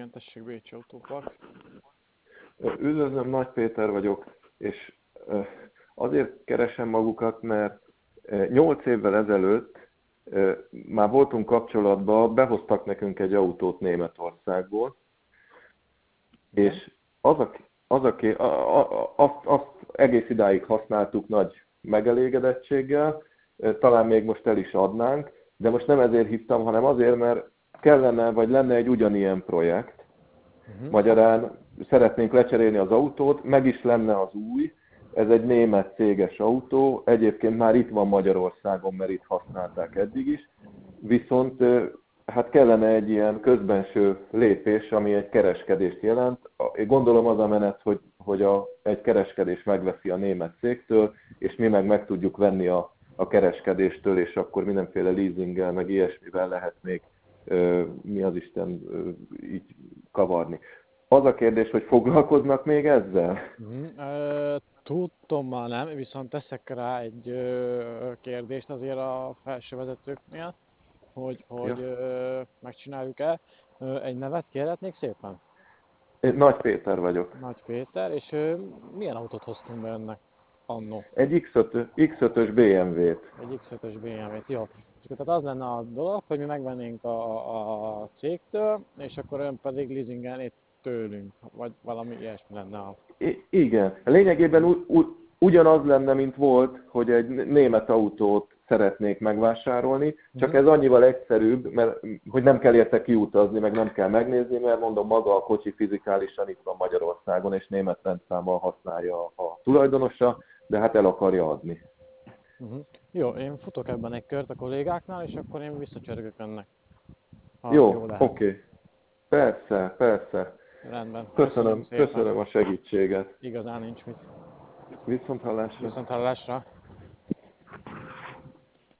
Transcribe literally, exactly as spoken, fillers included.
Igen, tessék, Bécsi Autópark. Üdvözlöm, Nagy Péter vagyok, és azért keresem magukat, mert nyolc évvel ezelőtt már voltunk kapcsolatban, behoztak nekünk egy autót Németországból, Igen. és az, a, az a, a, a, azt, azt egész idáig használtuk nagy megelégedettséggel, talán még most el is adnánk, de most nem ezért hívtam, hanem azért, mert kellene, vagy lenne egy ugyanilyen projekt. Uh-huh. Magyarán szeretnénk lecserélni az autót, meg is lenne az új, ez egy német céges autó, egyébként már itt van Magyarországon, mert itt használták eddig is, viszont hát kellene egy ilyen közbenső lépés, ami egy kereskedést jelent. Gondolom az a menet, hogy, hogy a, egy kereskedés megveszi a német cégtől, és mi meg meg tudjuk venni a, a kereskedéstől, és akkor mindenféle leasinggel, meg ilyesmivel lehet még mi az Isten így kavarni. Az a kérdés, hogy foglalkoznak még ezzel? Uh-huh. Tudtom már nem, viszont teszek rá egy ö, kérdést azért a felső vezetőknél, hogy, hogy Ja. ö, megcsináljuk-e. Ö, egy nevet kérhetnék szépen? Én Nagy Péter vagyok. Nagy Péter, és ö, milyen autót hoztunk be önnek annó? Egy iksz ötös bé em vé-t. Egy iksz ötös bé em vé-t, jó. És akkor tehát az lenne a dolog, hogy mi megvennénk a, a cégtől, és akkor ön pedig leasingelné tőlünk, vagy valami ilyesmi lenne a... I- igen. Lényegében u- u- ugyanaz lenne, mint volt, hogy egy német autót szeretnék megvásárolni, csak Uh-huh. ez annyival egyszerűbb, mert hogy nem kell érte kiutazni, meg nem kell megnézni, mert mondom, maga a kocsi fizikálisan itt van Magyarországon, és német rendszámmal használja a tulajdonosa, de hát el akarja adni. Uh-huh. Jó, én futok ebben egy kört a kollégáknál, és akkor én visszacsörgök önnek, ha Jó, jó lehet. oké. Okay. Persze, persze. Rendben, köszönöm Köszönöm, szépen. köszönöm a segítséget. Igazán nincs mit. Viszont hallásra. Viszont hallásra.